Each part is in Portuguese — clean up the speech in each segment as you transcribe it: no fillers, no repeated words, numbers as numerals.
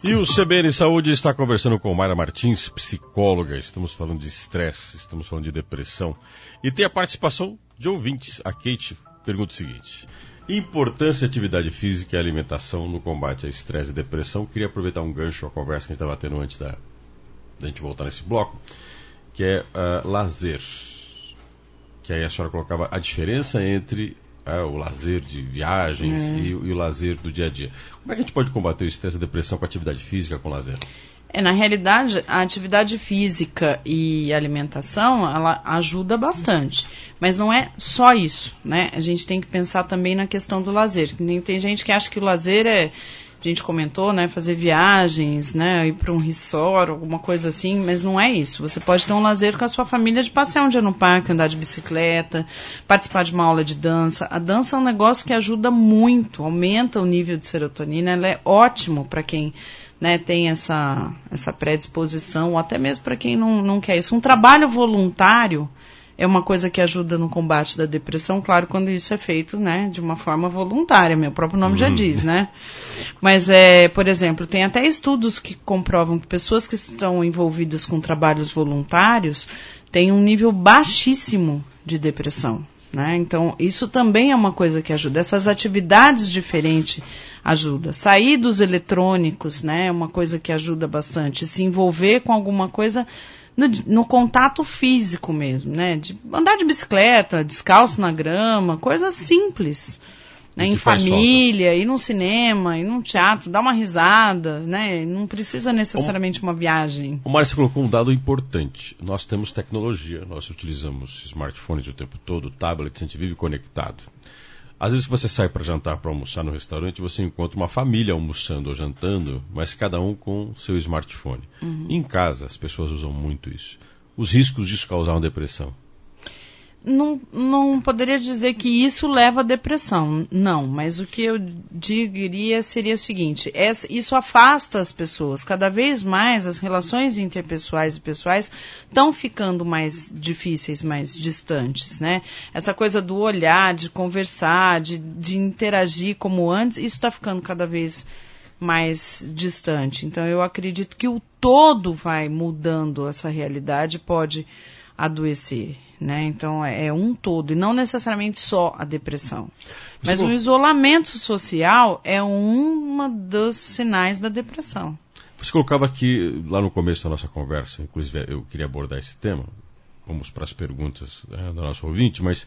E o CBN Saúde está conversando com Mayra Martins, psicóloga. Estamos falando de estresse, estamos falando de depressão. E tem a participação de ouvintes. A Kate pergunta o seguinte: importância de atividade física e alimentação no combate a estresse e depressão. Queria aproveitar um gancho, a conversa que a gente estava tendo antes da gente voltar nesse bloco, que é lazer. Que aí a senhora colocava a diferença entre o lazer de viagens e o lazer do dia a dia. Como é que a gente pode combater o estresse e a depressão com atividade física, com lazer? Na realidade, a atividade física e a alimentação, ela ajuda bastante. Mas não é só isso, né? A gente tem que pensar também na questão do lazer. Tem gente que acha que o lazer é, a gente comentou, né, fazer viagens, né, ir para um resort, alguma coisa assim, mas não é isso. Você pode ter um lazer com a sua família de passear um dia no parque, andar de bicicleta, participar de uma aula de dança. A dança é um negócio que ajuda muito, aumenta o nível de serotonina, ela é ótimo para quem, né, tem essa predisposição, ou até mesmo para quem não quer isso. Um trabalho voluntário é uma coisa que ajuda no combate da depressão, claro, quando isso é feito, né, de uma forma voluntária, meu próprio nome já diz, né? Mas, por exemplo, tem até estudos que comprovam que pessoas que estão envolvidas com trabalhos voluntários têm um nível baixíssimo de depressão, né? Então, isso também é uma coisa que ajuda. Essas atividades diferentes ajudam. Sair dos eletrônicos, né, é uma coisa que ajuda bastante. Se envolver com alguma coisa no contato físico mesmo, né? De andar de bicicleta, descalço na grama, coisas simples, né? Em família, ir num cinema, ir num teatro, dar uma risada, né? Não precisa necessariamente uma viagem. O Márcio colocou um dado importante. Nós temos tecnologia, nós utilizamos smartphones o tempo todo, tablets, a gente vive conectado. Às vezes você sai para jantar, para almoçar no restaurante, você encontra uma família almoçando ou jantando, mas cada um com seu smartphone. Em casa, as pessoas usam muito isso. Os riscos disso causar uma depressão? Não poderia dizer que isso leva à depressão, não. Mas o que eu diria seria o seguinte: isso afasta as pessoas. Cada vez mais as relações interpessoais e pessoais estão ficando mais difíceis, mais distantes, né? Essa coisa do olhar, de conversar, de interagir como antes, isso está ficando cada vez mais distante. Então eu acredito que o todo vai mudando essa realidade, pode adoecer, né? Então é um todo, e não necessariamente só a depressão. Mas o isolamento social é um dos sinais da depressão. Você colocava aqui, lá no começo da nossa conversa, inclusive eu queria abordar esse tema, vamos para as perguntas do nosso ouvinte, mas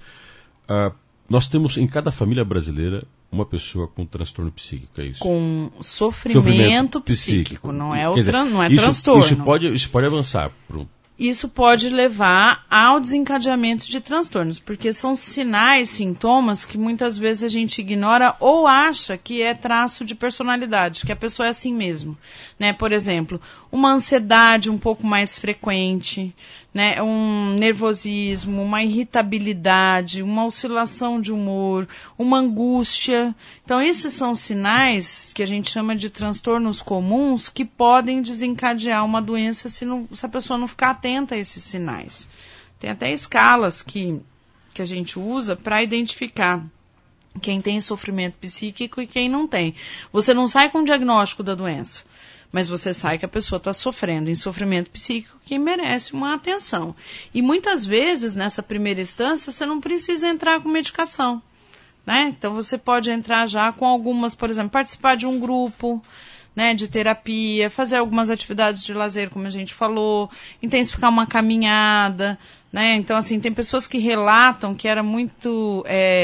nós temos em cada família brasileira uma pessoa com transtorno psíquico, é isso? Com sofrimento psíquico, não é transtorno. Isso pode avançar para Isso pode levar ao desencadeamento de transtornos, porque são sinais, sintomas que muitas vezes a gente ignora ou acha que é traço de personalidade, que a pessoa é assim mesmo, né? Por exemplo, uma ansiedade um pouco mais frequente, né? Um nervosismo, uma irritabilidade, uma oscilação de humor, uma angústia. Então, esses são sinais que a gente chama de transtornos comuns que podem desencadear uma doença se a pessoa não ficar atenta a esses sinais. Tem até escalas que a gente usa para identificar quem tem sofrimento psíquico e quem não tem. Você não sai com o diagnóstico da doença, mas você sai que a pessoa está sofrendo em sofrimento psíquico que merece uma atenção. E muitas vezes, nessa primeira instância, você não precisa entrar com medicação, né? Então você pode entrar já com algumas, por exemplo, participar de um grupo, né, de terapia, fazer algumas atividades de lazer, como a gente falou, intensificar uma caminhada, né? Então, assim, tem pessoas que relatam que era muito,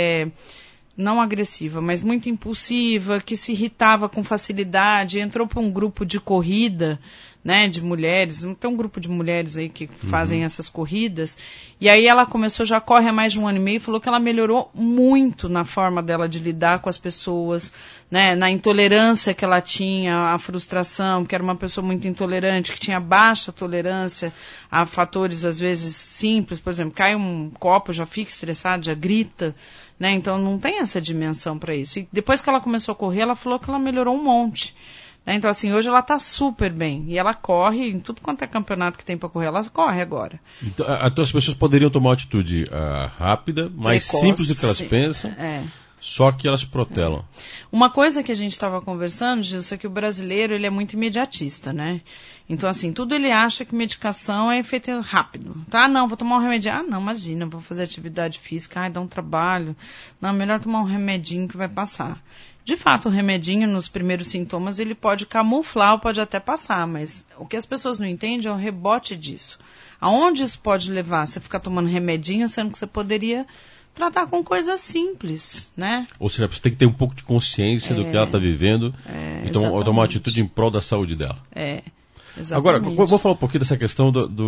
não agressiva, mas muito impulsiva, que se irritava com facilidade, entrou para um grupo de corrida, né, de mulheres, tem um grupo de mulheres aí que fazem essas corridas, e aí ela começou, já corre há mais de 1 ano e meio, falou que ela melhorou muito na forma dela de lidar com as pessoas, né, na intolerância que ela tinha, a frustração, que era uma pessoa muito intolerante, que tinha baixa tolerância a fatores, às vezes, simples, por exemplo, cai um copo, já fica estressado, já grita, né, então não tem essa dimensão para isso. E depois que ela começou a correr, ela falou que ela melhorou um monte. Então, assim, hoje ela está super bem. E ela corre em tudo quanto é campeonato que tem para correr, ela corre agora. Então as pessoas poderiam tomar uma atitude rápida, mais simples do que elas pensam. Só que elas protelam. Uma coisa que a gente estava conversando, Gilson, é que o brasileiro ele é muito imediatista, né? Então, assim, tudo ele acha que medicação é efeito rápido. Tá? Não, vou tomar um remedinho. Ah, não, imagina, vou fazer atividade física, ai, dá um trabalho. Não, melhor tomar um remedinho que vai passar. De fato, o remedinho, nos primeiros sintomas, ele pode camuflar ou pode até passar, mas o que as pessoas não entendem é o rebote disso. Aonde isso pode levar? Você ficar tomando remedinho, sendo que você poderia tratar com coisas simples, né? Ou seja, você tem que ter um pouco de consciência do que ela está vivendo e tomar uma atitude em prol da saúde dela. Exatamente. Agora, vou falar um pouquinho dessa questão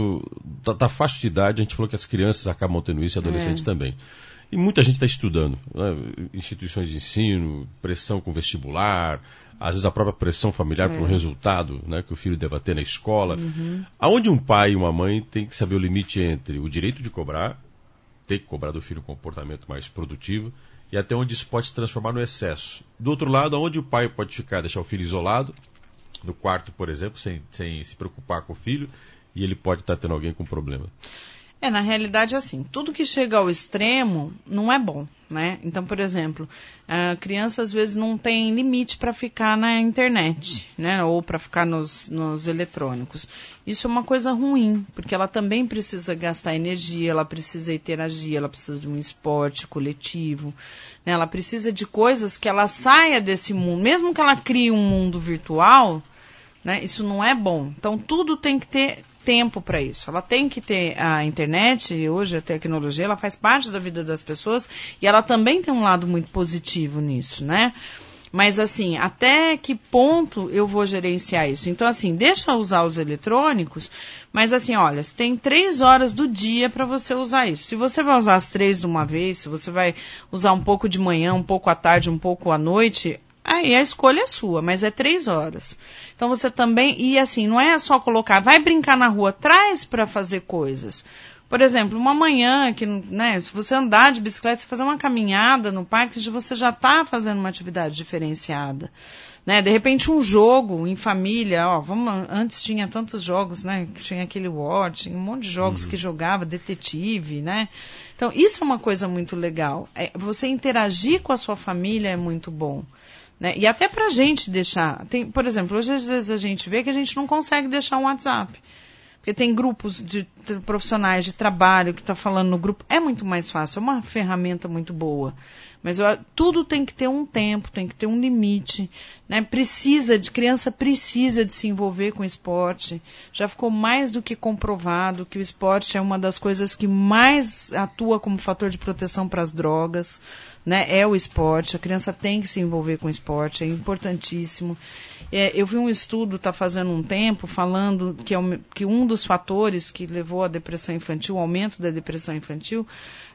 da faixa de idade. A gente falou que as crianças acabam tendo isso e adolescentes também. E muita gente está estudando, né? Instituições de ensino, pressão com vestibular, às vezes a própria pressão familiar por um resultado, né, que o filho deva ter na escola. Aonde um pai e uma mãe têm que saber o limite entre o direito de cobrar, ter que cobrar do filho um comportamento mais produtivo, e até onde isso pode se transformar no excesso. Do outro lado, aonde o pai pode deixar o filho isolado, no quarto, por exemplo, sem se preocupar com o filho, e ele pode estar tendo alguém com problema. Na realidade, assim, tudo que chega ao extremo não é bom, né? Então, por exemplo, a criança às vezes não tem limite para ficar na internet, né? Ou para ficar nos eletrônicos. Isso é uma coisa ruim, porque ela também precisa gastar energia, ela precisa interagir, ela precisa de um esporte coletivo, né? Ela precisa de coisas que ela saia desse mundo. Mesmo que ela crie um mundo virtual, né? Isso não é bom. Então, tudo tem que ter tempo para isso. Ela tem que ter a internet, e hoje a tecnologia, ela faz parte da vida das pessoas e ela também tem um lado muito positivo nisso, né? Mas, assim, até que ponto eu vou gerenciar isso? Então, assim, deixa eu usar os eletrônicos, mas, assim, olha, você tem 3 horas do dia para você usar isso. Se você vai usar as 3 de uma vez, se você vai usar um pouco de manhã, um pouco à tarde, um pouco à noite, aí a escolha é sua, mas é 3 horas. Então você também, e assim, não é só colocar, vai brincar na rua, traz para fazer coisas. Por exemplo, uma manhã, que, né, se você andar de bicicleta, se fazer uma caminhada no parque, você já está fazendo uma atividade diferenciada. Né? De repente um jogo em família, antes tinha tantos jogos, né? Tinha aquele War, tinha um monte de jogos que jogava, detetive, né? Então isso é uma coisa muito legal. Você interagir com a sua família é muito bom. Né? E até pra gente deixar, por exemplo, hoje às vezes a gente vê que a gente não consegue deixar um WhatsApp, porque tem grupos de profissionais de trabalho que está falando no grupo, é muito mais fácil, é uma ferramenta muito boa, mas tudo tem que ter um tempo, tem que ter um limite, né? Criança precisa de se envolver com esporte, já ficou mais do que comprovado que o esporte é uma das coisas que mais atua como fator de proteção para as drogas, né? É o esporte, a criança tem que se envolver com o esporte, é importantíssimo. Eu vi um estudo, está fazendo um tempo, falando que um dos fatores que levou à depressão infantil, o aumento da depressão infantil,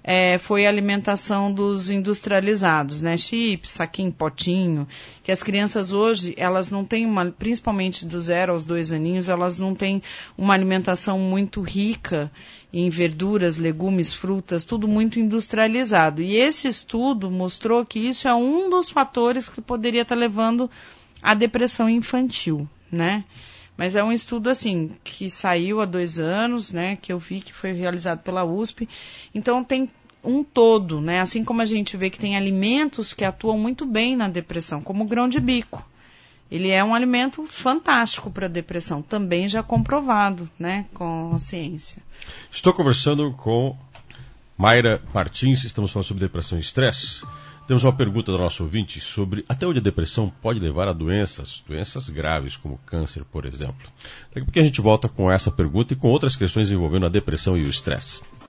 foi a alimentação dos industrializados, né? Chips, saquinho, potinho, que as crianças hoje, elas não têm principalmente do 0 aos 2 aninhos, elas não têm uma alimentação muito rica em verduras, legumes, frutas, tudo muito industrializado. E esse estudo mostrou que isso é um dos fatores que poderia estar levando à depressão infantil, né? Mas é um estudo, assim, que saiu há 2 anos, né? Que eu vi que foi realizado pela USP. Então, tem um todo, né? Assim como a gente vê que tem alimentos que atuam muito bem na depressão, como o grão de bico. Ele é um alimento fantástico para a depressão, também já comprovado, né, com a ciência. Estou conversando com Mayra Martins, estamos falando sobre depressão e estresse. Temos uma pergunta do nosso ouvinte sobre até onde a depressão pode levar a doenças graves, como câncer, por exemplo. Daqui a pouco a gente volta com essa pergunta e com outras questões envolvendo a depressão e o estresse.